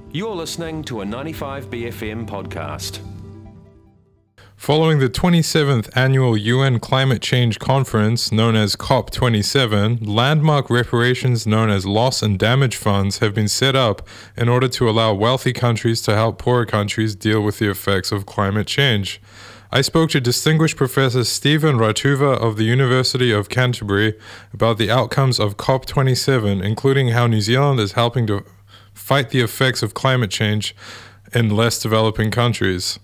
You're listening to a 95BFM podcast. Following the 27th Annual UN Climate Change Conference, known as COP27, landmark reparations known as loss and damage funds have been set up in order to allow wealthy countries to help poorer countries deal with the effects of climate change. I spoke to distinguished Professor Stephen Ratuva of the University of Canterbury about the outcomes of COP27, including how New Zealand is helping to fight the effects of climate change in less developed countries.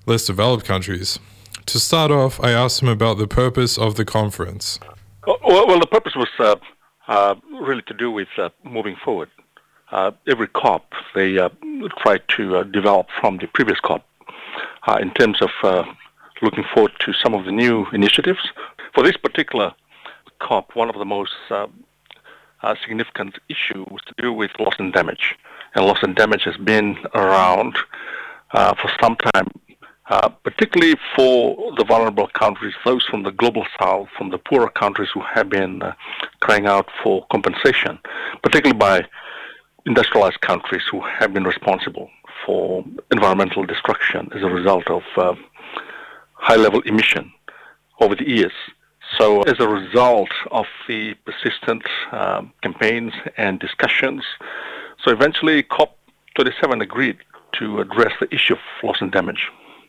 To start off, I asked him about the purpose of the conference. Well, the purpose was really to do with moving forward. Every COP, they try to develop from the previous COP in terms of looking forward to some of the new initiatives. For this particular COP, one of the most significant issue was to do with loss and damage. And loss and damage has been around for some time, particularly for the vulnerable countries, those from the global south, from the poorer countries who have been crying out for compensation, particularly by industrialized countries who have been responsible for environmental destruction as a result of high-level emission over the years. So as a result of the persistent campaigns and discussions, so eventually COP27 agreed to address the issue of loss and damage.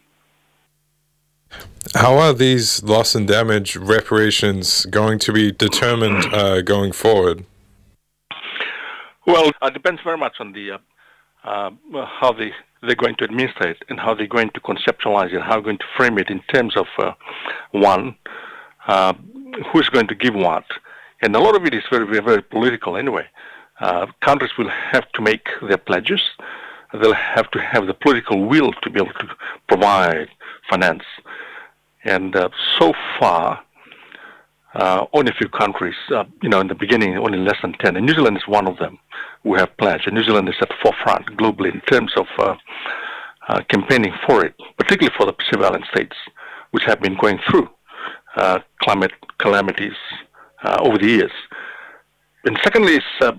How are these loss and damage reparations going to be determined going forward? Well, it depends very much on the how they're going to administer it and how they're going to conceptualize it, how they're going to frame it in terms of who's going to give what. And a lot of it is very, very, very political anyway. Countries will have to make their pledges. They'll have to have the political will to be able to provide finance. And so far, only a few countries, in the beginning, only less than 10. And New Zealand is one of them who have pledged. And New Zealand is at the forefront globally in terms of campaigning for it, particularly for the Pacific Island states, which have been going through climate calamities over the years. And secondly,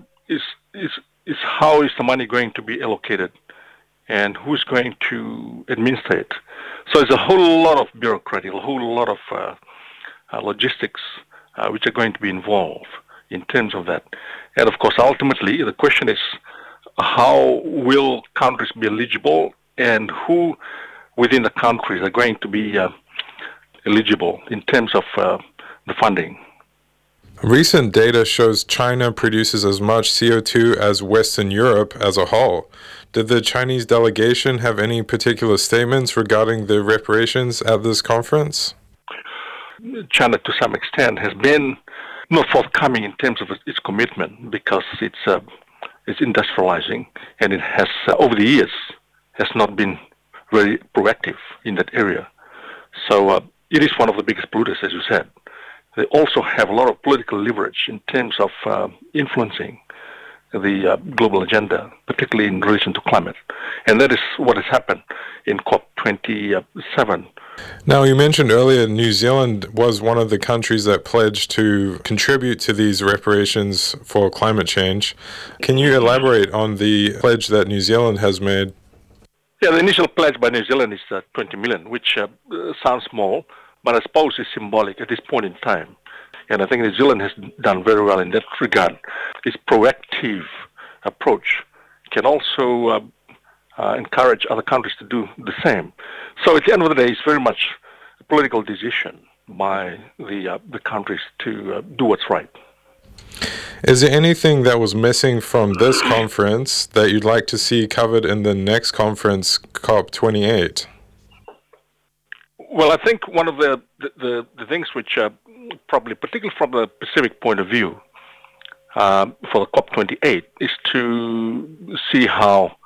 is how is the money going to be allocated and who's going to administer it. So there's a whole lot of bureaucracy, a whole lot of logistics which are going to be involved in terms of that. And of course, ultimately, the question is how will countries be eligible and who within the countries are going to be eligible in terms of the funding. Recent data shows China produces as much CO2 as Western Europe as a whole. Did the Chinese delegation have any particular statements regarding the reparations at this conference? China, to some extent, has been not forthcoming in terms of its commitment because it's industrializing, and it has, over the years, has not been very proactive in that area. So it is one of the biggest polluters, as you said. They also have a lot of political leverage in terms of influencing the global agenda, particularly in relation to climate. And that is what has happened in COP27. Now, you mentioned earlier New Zealand was one of the countries that pledged to contribute to these reparations for climate change. Can you elaborate on the pledge that New Zealand has made? Yeah, the initial pledge by New Zealand is 20 million, which sounds small, but I suppose it's symbolic at this point in time. And I think New Zealand has done very well in that regard. Its proactive approach can also encourage other countries to do the same. So at the end of the day, it's very much a political decision by the countries to do what's right. Is there anything that was missing from this conference that you'd like to see covered in the next conference, COP28? Well, I think one of the things which probably, particularly from the Pacific point of view, for the COP28, is to see how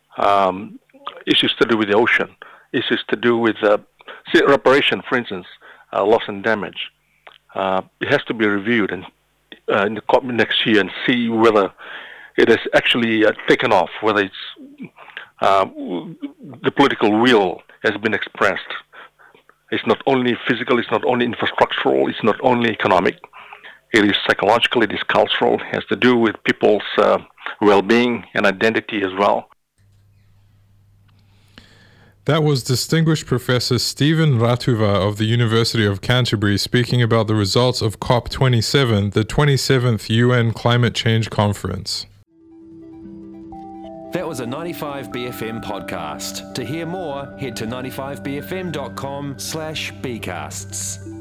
issues to do with the ocean, issues to do with reparation, for instance, loss and damage. It has to be reviewed in the COP next year and see whether it has actually taken off, whether it's the political will has been expressed. It's not only physical, it's not only infrastructural, it's not only economic. It is psychological, it is cultural, it has to do with people's well-being and identity as well. That was Distinguished Professor Stephen Ratuva of the University of Canterbury speaking about the results of COP27, the 27th UN Climate Change Conference. That was a 95BFM podcast. To hear more, head to 95bfm.com/bcasts.